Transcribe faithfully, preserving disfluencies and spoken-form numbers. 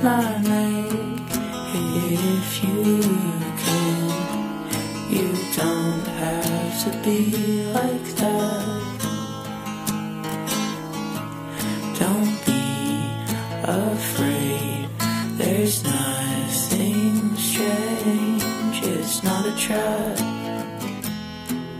my name if you can. You don't have to be like that. Don't be afraid, there's nothing strange, it's not a trap.